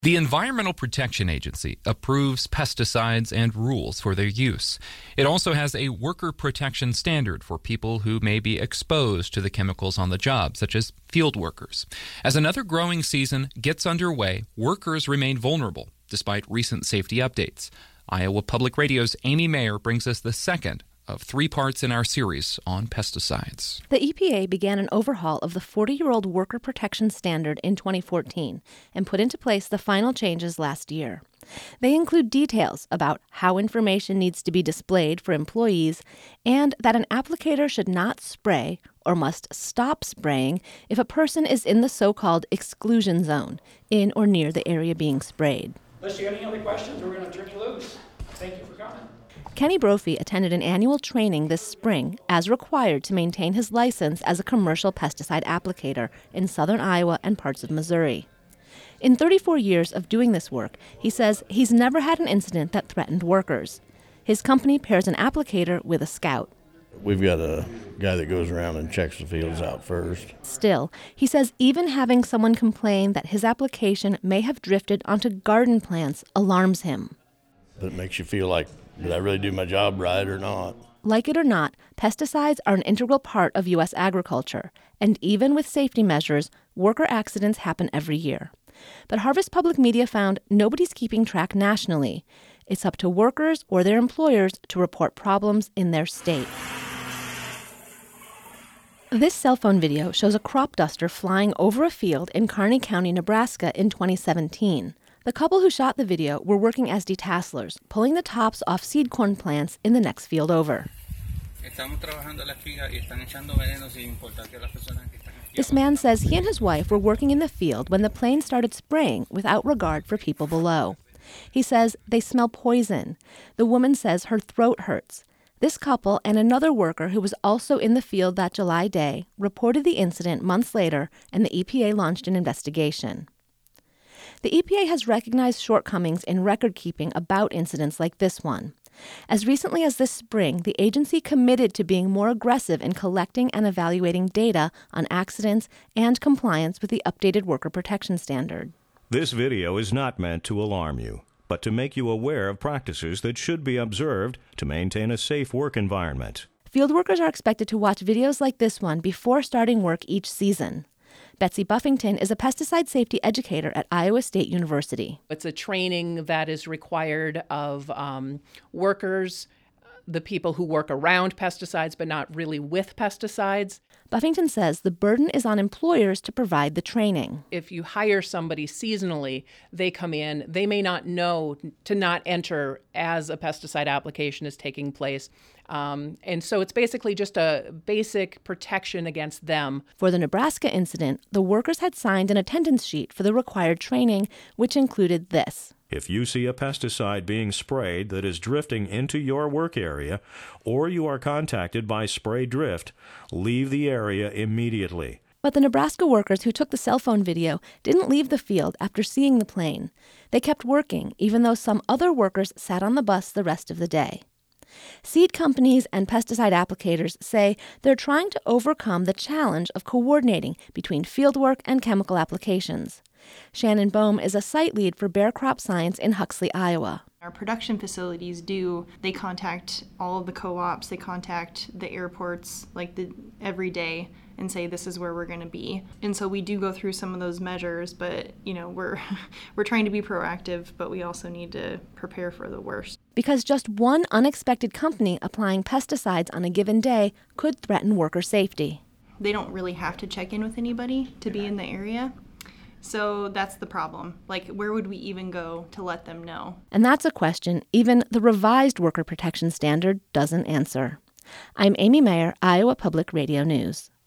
The Environmental Protection Agency approves pesticides and rules for their use. It also has a worker protection standard for people who may be exposed to the chemicals on the job, such as field workers. As another growing season gets underway, workers remain vulnerable, despite recent safety updates. Iowa Public Radio's Amy Mayer brings us the second of 3 parts in our series on pesticides. The EPA began an overhaul of the 40-year-old Worker Protection Standard in 2014 and put into place the final changes last year. They include details about how information needs to be displayed for employees and that an applicator should not spray or must stop spraying if a person is in the so-called exclusion zone, in or near the area being sprayed. Unless you have any other questions, we're going to turn you loose. Thank you for coming. Kenny Brophy attended an annual training this spring as required to maintain his license as a commercial pesticide applicator in southern Iowa and parts of Missouri. In 34 years of doing this work, he says he's never had an incident that threatened workers. His company pairs an applicator with a scout. We've got a guy that goes around and checks the fields out first. Still, he says even having someone complain that his application may have drifted onto garden plants alarms him. It makes you feel like, did I really do my job right or not? Like it or not, pesticides are an integral part of U.S. agriculture, and even with safety measures, worker accidents happen every year. But Harvest Public Media found nobody's keeping track nationally. It's up to workers or their employers to report problems in their state. This cell phone video shows a crop duster flying over a field in Kearney County, Nebraska in 2017. The couple who shot the video were working as detasselers, pulling the tops off seed corn plants in the next field over. This man says he and his wife were working in the field when the plane started spraying without regard for people below. He says they smell poison. The woman says her throat hurts. This couple and another worker who was also in the field that July day reported the incident months later, and the EPA launched an investigation. The EPA has recognized shortcomings in record-keeping about incidents like this one. As recently as this spring, the agency committed to being more aggressive in collecting and evaluating data on accidents and compliance with the updated Worker Protection Standard. This video is not meant to alarm you, but to make you aware of practices that should be observed to maintain a safe work environment. Field workers are expected to watch videos like this one before starting work each season. Betsy Buffington is a pesticide safety educator at Iowa State University. It's a training that is required of workers, the people who work around pesticides but not really with pesticides. Buffington says the burden is on employers to provide the training. If you hire somebody seasonally, they come in, they may not know to not enter as a pesticide application is taking place. And so it's basically just a basic protection against them. For the Nebraska incident, the workers had signed an attendance sheet for the required training, which included this. If you see a pesticide being sprayed that is drifting into your work area, or you are contacted by spray drift, leave the area immediately. But the Nebraska workers who took the cell phone video didn't leave the field after seeing the plane. They kept working, even though some other workers sat on the bus the rest of the day. Seed companies and pesticide applicators say they're trying to overcome the challenge of coordinating between fieldwork and chemical applications. Shannon Bohm is a site lead for Bear Crop Science in Huxley, Iowa. Our production facilities they contact all of the co-ops, they contact the airports every day and say this is where we're going to be. And so we do go through some of those measures, but we're trying to be proactive, but we also need to prepare for the worst. Because just one unexpected company applying pesticides on a given day could threaten worker safety. They don't really have to check in with anybody to be in the area. So that's the problem. Where would we even go to let them know? And that's a question even the revised Worker Protection Standard doesn't answer. I'm Amy Mayer, Iowa Public Radio News.